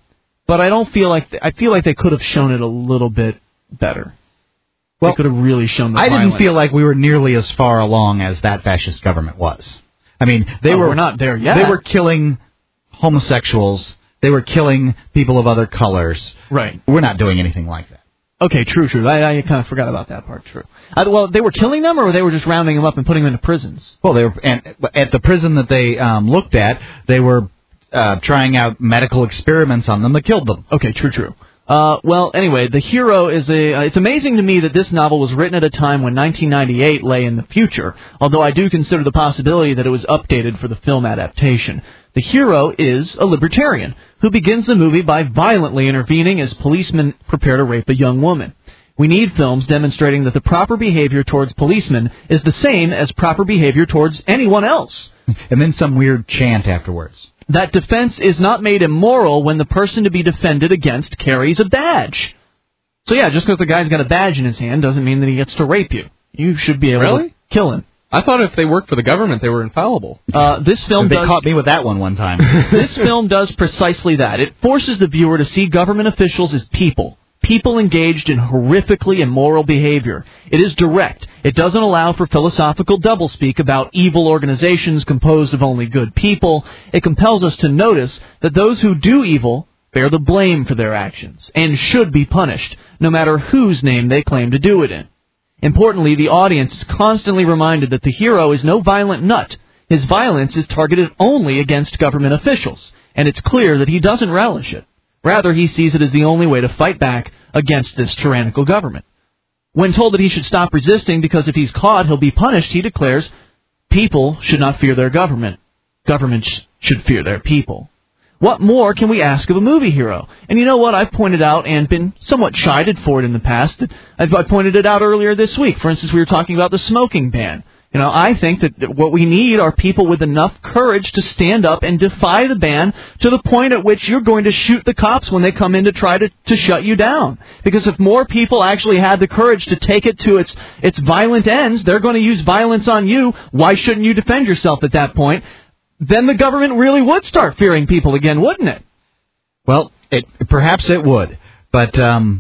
but I don't feel like I feel like they could have shown it a little bit better. Well, they could have really shown the I violence. didn't feel like we were nearly as far along as that fascist government was. I mean, we're not there yet. They were killing homosexuals. They were killing people of other colors. Right. We're not doing anything like that. Okay, true. I kind of forgot about that part. True. Well, they were killing them, or they were just rounding them up and putting them into prisons? Well, they were at the prison that they looked at. They were trying out medical experiments on them that killed them. Okay, true. Well, anyway, The Hero is it's amazing to me that this novel was written at a time when 1998 lay in the future, although I do consider the possibility that it was updated for the film adaptation. The hero is a libertarian who begins the movie by violently intervening as policemen prepare to rape a young woman. We need films demonstrating that the proper behavior towards policemen is the same as proper behavior towards anyone else. And then some weird chant afterwards. That defense is not made immoral when the person to be defended against carries a badge. So yeah, just because the guy's got a badge in his hand doesn't mean that he gets to rape you. You should be able to kill him. I thought if they worked for the government, they were infallible. This film They caught me with that one time. This film does precisely that. It forces the viewer to see government officials as people engaged in horrifically immoral behavior. It is direct. It doesn't allow for philosophical doublespeak about evil organizations composed of only good people. It compels us to notice that those who do evil bear the blame for their actions and should be punished, no matter whose name they claim to do it in. Importantly, the audience is constantly reminded that the hero is no violent nut. His violence is targeted only against government officials, and it's clear that he doesn't relish it. Rather, he sees it as the only way to fight back against this tyrannical government. When told that he should stop resisting because if he's caught, he'll be punished, he declares, people should not fear their government. Governments should fear their people. What more can we ask of a movie hero? And you know what? I've pointed out and been somewhat chided for it in the past. I pointed it out earlier this week. For instance, we were talking about the smoking ban. You know, I think that what we need are people with enough courage to stand up and defy the ban to the point at which you're going to shoot the cops when they come in to try to shut you down. Because if more people actually had the courage to take it to its violent ends, they're going to use violence on you. Why shouldn't you defend yourself at that point? Then the government really would start fearing people again, wouldn't it? Well, perhaps it would, but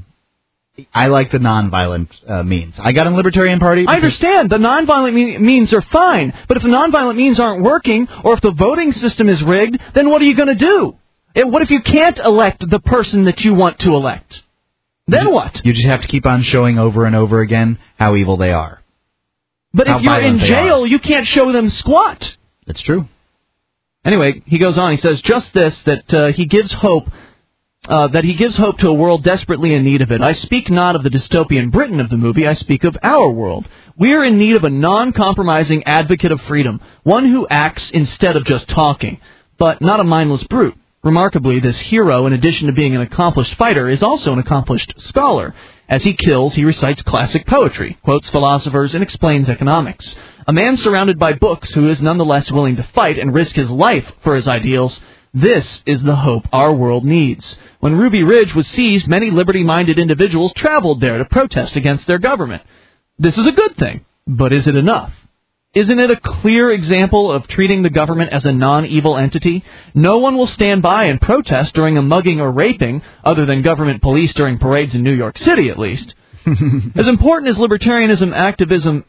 I like the nonviolent means. I got in the Libertarian Party. I understand. The nonviolent means are fine, but if the nonviolent means aren't working, or if the voting system is rigged, then what are you going to do? What if you can't elect the person that you want to elect? Then what? You just have to keep on showing over and over again how evil they are. But if you're in jail, you can't show them squat. That's true. Anyway, he goes on. He says just this, that he gives hope to a world desperately in need of it. I speak not of the dystopian Britain of the movie. I speak of our world. We are in need of a non-compromising advocate of freedom, one who acts instead of just talking, but not a mindless brute. Remarkably, this hero, in addition to being an accomplished fighter, is also an accomplished scholar. As he kills, he recites classic poetry, quotes philosophers, and explains economics. A man surrounded by books who is nonetheless willing to fight and risk his life for his ideals. This is the hope our world needs. When Ruby Ridge was seized, many liberty-minded individuals traveled there to protest against their government. This is a good thing, but is it enough? Isn't it a clear example of treating the government as a non-evil entity? No one will stand by and protest during a mugging or raping, other than government police during parades in New York City, at least. As important as libertarian activism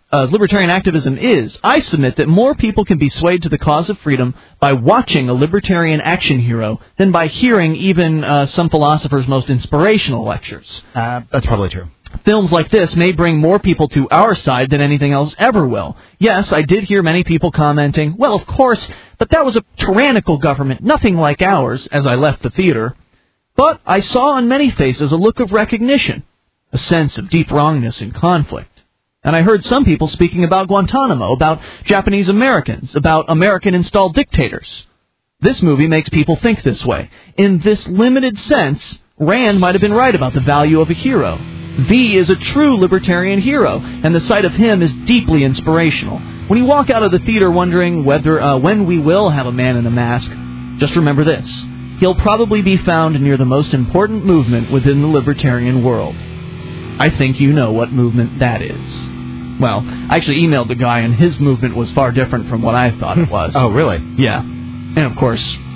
is, I submit that more people can be swayed to the cause of freedom by watching a libertarian action hero than by hearing even some philosophers' most inspirational lectures. That's probably true. Films like this may bring more people to our side than anything else ever will. Yes, I did hear many people commenting, well, of course, but that was a tyrannical government, nothing like ours, as I left the theater. But I saw on many faces a look of recognition, a sense of deep wrongness and conflict. And I heard some people speaking about Guantanamo, about Japanese Americans, about American-installed dictators. This movie makes people think this way. In this limited sense, Rand might have been right about the value of a hero. V is a true libertarian hero, and the sight of him is deeply inspirational. When you walk out of the theater wondering when we will have a man in a mask, just remember this. He'll probably be found near the most important movement within the libertarian world. I think you know what movement that is. Well, I actually emailed the guy, and his movement was far different from what I thought it was. Oh, really? Yeah. And, of course,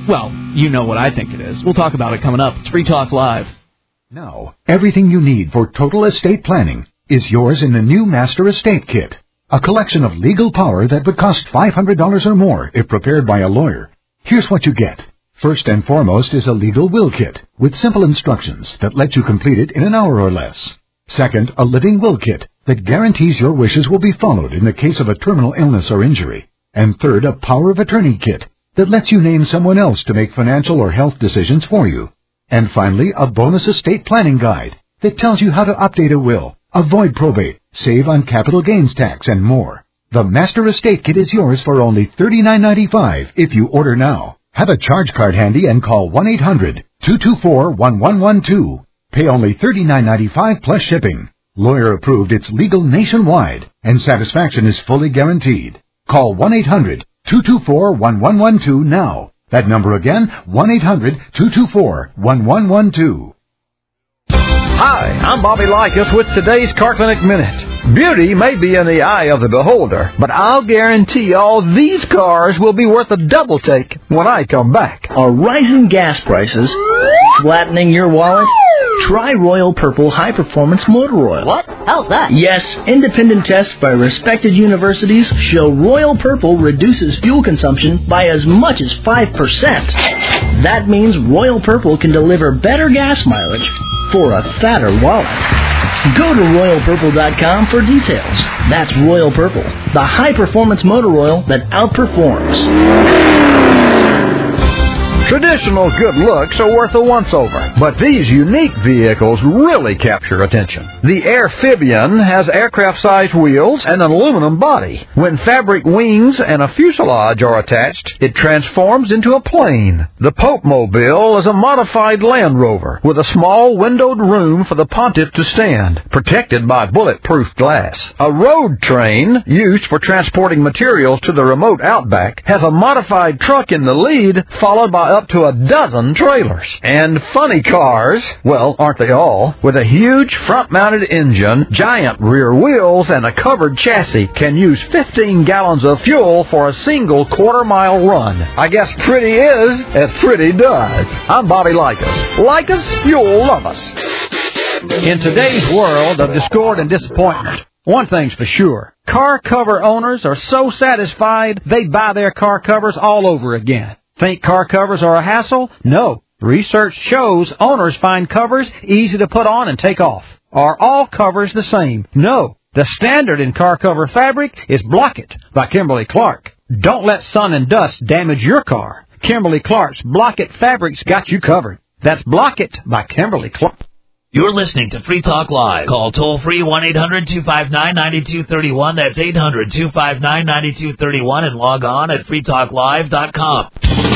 Well, you know what I think it is. We'll talk about it coming up. It's Free Talk Live. Now, everything you need for total estate planning is yours in the new Master Estate Kit, a collection of legal power that would cost $500 or more if prepared by a lawyer. Here's what you get. First and foremost is a legal will kit with simple instructions that let you complete it in an hour or less. Second, a living will kit that guarantees your wishes will be followed in the case of a terminal illness or injury. And third, a power of attorney kit that lets you name someone else to make financial or health decisions for you. And finally, a bonus estate planning guide that tells you how to update a will, avoid probate, save on capital gains tax, and more. The Master Estate Kit is yours for only $39.95 if you order now. Have a charge card handy and call 1-800-224-1112. Pay only $39.95 plus shipping. Lawyer approved, it's legal nationwide, and satisfaction is fully guaranteed. Call 1-800-224-1112 now. That number again, 1-800-224-1112. Hi, I'm Bobby Likas with today's Car Clinic Minute. Beauty may be in the eye of the beholder, but I'll guarantee all these cars will be worth a double take when I come back. Are rising gas prices flattening your wallet? Try Royal Purple High Performance Motor Oil. What? How's that? Yes, independent tests by respected universities show Royal Purple reduces fuel consumption by as much as 5%. That means Royal Purple can deliver better gas mileage for a fatter wallet. Go to RoyalPurple.com for details. That's Royal Purple, the high-performance motor oil that outperforms. Traditional good looks are worth a once-over, but these unique vehicles really capture attention. The Airphibian has aircraft-sized wheels and an aluminum body. When fabric wings and a fuselage are attached, it transforms into a plane. The Pope Mobile is a modified Land Rover with a small windowed room for the pontiff to stand, protected by bulletproof glass. A road train, used for transporting materials to the remote outback, has a modified truck in the lead, followed by up to a dozen trailers. And funny cars, well, aren't they all, with a huge front-mounted engine, giant rear wheels, and a covered chassis, can use 15 gallons of fuel for a single quarter-mile run. I guess pretty is as pretty does. I'm Bobby Likas. Like us, you'll love us. In today's world of discord and disappointment, one thing's for sure. Car cover owners are so satisfied they buy their car covers all over again. Think car covers are a hassle? No. Research shows owners find covers easy to put on and take off. Are all covers the same? No. The standard in car cover fabric is Block-It by Kimberly-Clark. Don't let sun and dust damage your car. Kimberly-Clark's Block-It fabric's got you covered. That's Block-It by Kimberly-Clark. You're listening to Free Talk Live. Call toll-free 1-800-259-9231. That's 800-259-9231 and log on at freetalklive.com.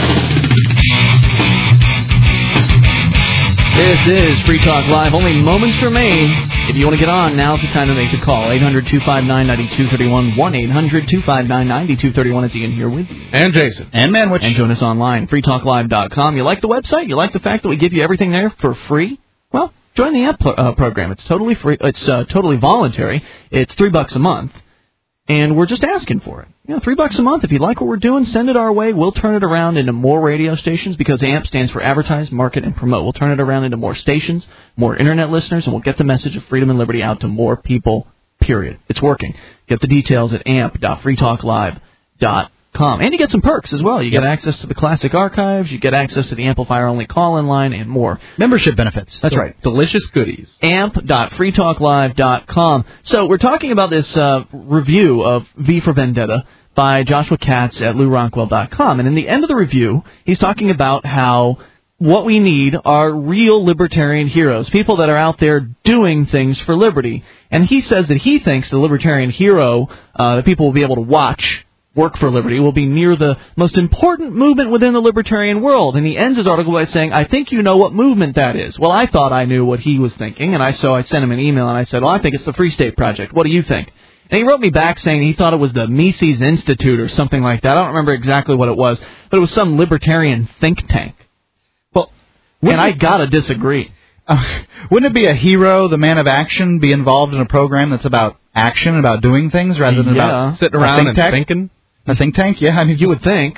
This is Free Talk Live. Only moments remain. If you want to get on, now's the time to make the call. 800-259-9231. 1-800-259-9231. It's Ian here with you. And Jason. And Manwich. And join us online. freetalklive.com. You like the website? You like the fact that we give you everything there for free? Well, join the app program. It's totally free. It's totally voluntary. It's $3 a month, and we're just asking for it. You know, $3 a month. If you like what we're doing, send it our way. We'll turn it around into more radio stations because AMP stands for Advertise, Market, and Promote. We'll turn it around into more stations, more internet listeners, and we'll get the message of freedom and liberty out to more people. Period. It's working. Get the details at amp.freetalklive.com. And you get some perks as well. You get access to the classic archives, you get access to the Amplifier-only call-in line, and more. Membership benefits. That's right. Delicious goodies. amp.freetalklive.com. So we're talking about this review of V for Vendetta by Joshua Katz at LouRockwell.com. And in the end of the review, he's talking about how what we need are real libertarian heroes, people that are out there doing things for liberty. And he says that he thinks the libertarian hero that people will be able to watch work for liberty will be near the most important movement within the libertarian world. And he ends his article by saying, I think you know what movement that is. Well, I thought I knew what he was thinking, and so I sent him an email, and I said, well, I think it's the Free State Project. What do you think? And he wrote me back saying he thought it was the Mises Institute or something like that. I don't remember exactly what it was, but it was some libertarian think tank. Well, and I got to disagree. Wouldn't it be a hero, the man of action, be involved in a program that's about action, about doing things, rather than about sitting around and thinking? A think tank, yeah. I mean, you would think.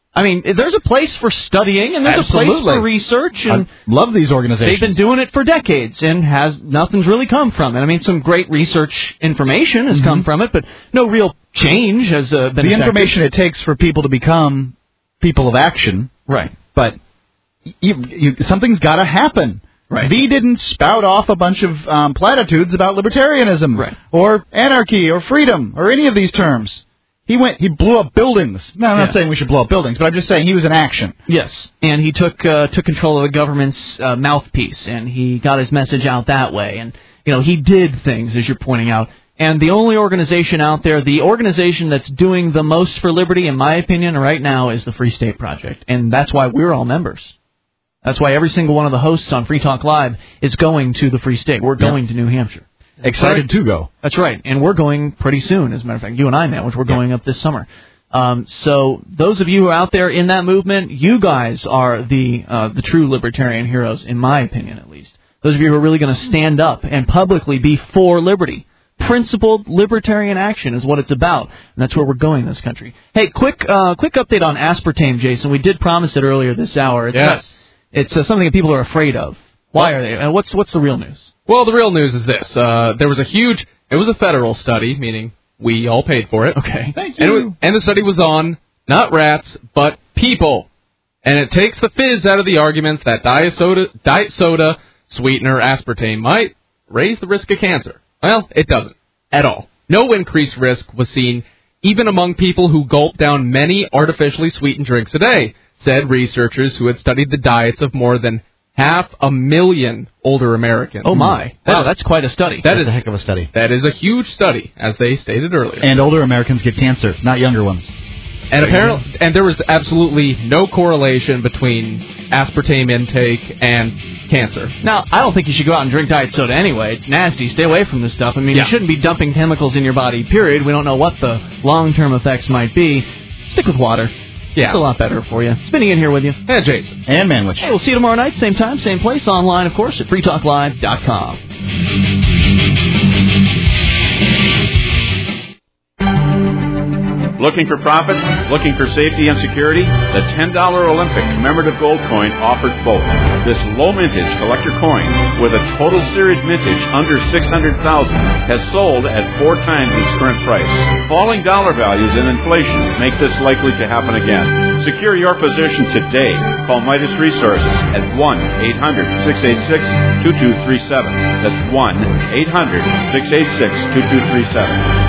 I mean, there's a place for studying, and there's a place for research. And I love these organizations. They've been doing it for decades, and nothing's really come from it. I mean, some great research information has come from it, but no real change has been the effective. information it takes for people to become people of action. Right. But something's got to happen. Right. V didn't spout off a bunch of platitudes about libertarianism or anarchy or freedom or any of these terms. He blew up buildings. No, I'm not saying we should blow up buildings, but I'm just saying he was in action. Yes, and he took control of the government's mouthpiece, and he got his message out that way. And, he did things, as you're pointing out. And the only organization out there, the organization that's doing the most for liberty, in my opinion, right now, is the Free State Project. And that's why we're all members. That's why every single one of the hosts on Free Talk Live is going to the Free State. We're going to New Hampshire. Excited to go. That's right. And we're going pretty soon, as a matter of fact. You and I, Matt, which we're going up this summer. So those of you who are out there in that movement, you guys are the true libertarian heroes, in my opinion, at least. Those of you who are really going to stand up and publicly be for liberty. Principled libertarian action is what it's about, and that's where we're going in this country. Hey, quick update on aspartame, Jason. We did promise it earlier this hour. It's something that people are afraid of. Why are they? What's the real news? Well, the real news is this. There was it was a federal study, meaning we all paid for it. Okay. Thank you. And the study was on not rats, but people. And it takes the fizz out of the arguments that diet soda sweetener aspartame might raise the risk of cancer. Well, it doesn't. At all. No increased risk was seen even among people who gulp down many artificially sweetened drinks a day, said researchers who had studied the diets of more than 500,000 older Americans. Oh, my. Wow, that's quite a study. That's a heck of a study. That is a huge study, as they stated earlier. And older Americans get cancer, not younger ones. And there was absolutely no correlation between aspartame intake and cancer. Now, I don't think you should go out and drink diet soda anyway. It's nasty. Stay away from this stuff. I mean, you shouldn't be dumping chemicals in your body, period. We don't know what the long-term effects might be. Stick with water. Yeah. It's a lot better for you. Spinning in here with you. And Jason. And Manwich. Hey, we'll see you tomorrow night, same time, same place, online, of course, at freetalklive.com. Looking for profits? Looking for safety and security? The $10 Olympic commemorative gold coin offers both. This low mintage collector coin, with a total series mintage under $600,000, has sold at 4 times its current price. Falling dollar values and inflation make this likely to happen again. Secure your position today. Call Midas Resources at 1-800-686-2237. That's 1-800-686-2237.